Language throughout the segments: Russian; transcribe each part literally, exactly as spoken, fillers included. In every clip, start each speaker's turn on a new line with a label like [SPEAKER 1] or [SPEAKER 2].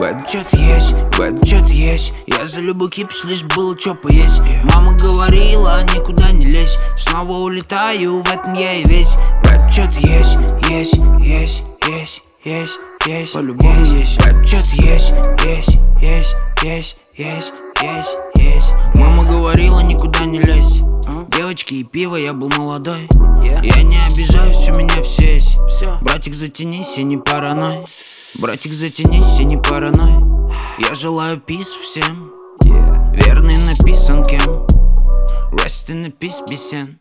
[SPEAKER 1] В этом что-то есть, в этом что-то есть. Я за любой кипиш, лишь было чё поесть. Мама говорила, никуда не лезь. Снова улетаю, в этом я и весь. В этом что-то есть, есть, есть, есть, есть, есть. По-любому есть. В этом что-то есть, есть, есть, есть, есть, есть, есть. Мама говорила, никуда не лезь. Девочки и пиво, я был молодой. Я не обижаюсь, у меня все есть. Братик, затянись и не параной. Братик, затянись и не параной. Я желаю пис всем. Верный написан кем. Rest in peace, бесен.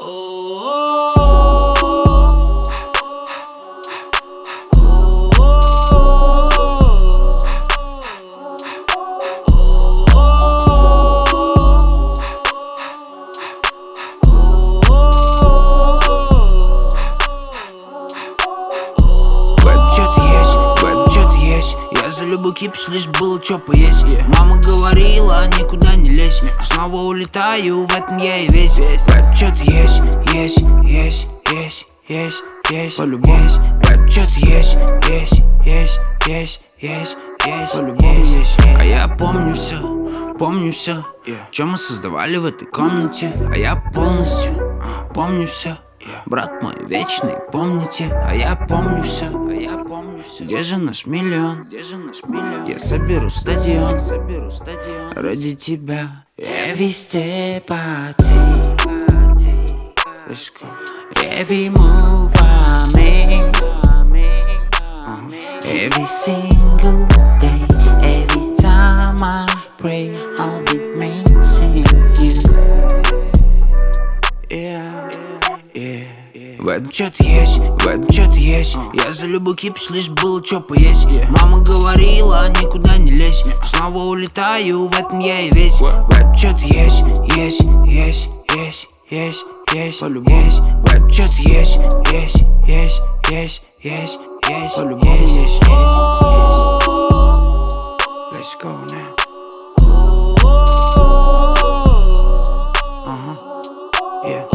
[SPEAKER 1] Я за любой кипиш, лишь было чё поесть. Мама говорила, никуда не лезь. Снова улетаю, в этом я и весь. В этом что-то есть, есть, есть, есть, есть, есть. По-любому есть. В этом что-то есть, есть, есть, есть, есть, есть. По-любому есть. А я помню все, помню все, что мы создавали в этой комнате. А я полностью помню все. Брат мой вечный, помните, а я помню все, а я помню все. Где же наш миллион? Где же наш миллион? Я соберу стадион, соберу стадион ради тебя. Every step I take, let's go. Every move I make, every single day, every time I pray, I'll be missing you. Yeah. Yeah. В этом что-то есть, в этом что-то есть. Я за любой кипиш, лишь было чё поесть. Мама говорила, никуда не лезь. Снова улетаю, в этом я и весь. В этом что-то есть, есть, есть, есть, есть, есть. По-любому есть. В этом что-то есть, есть, есть, есть, есть, есть. По-любому есть. Let's go now. Uh-huh. Yeah.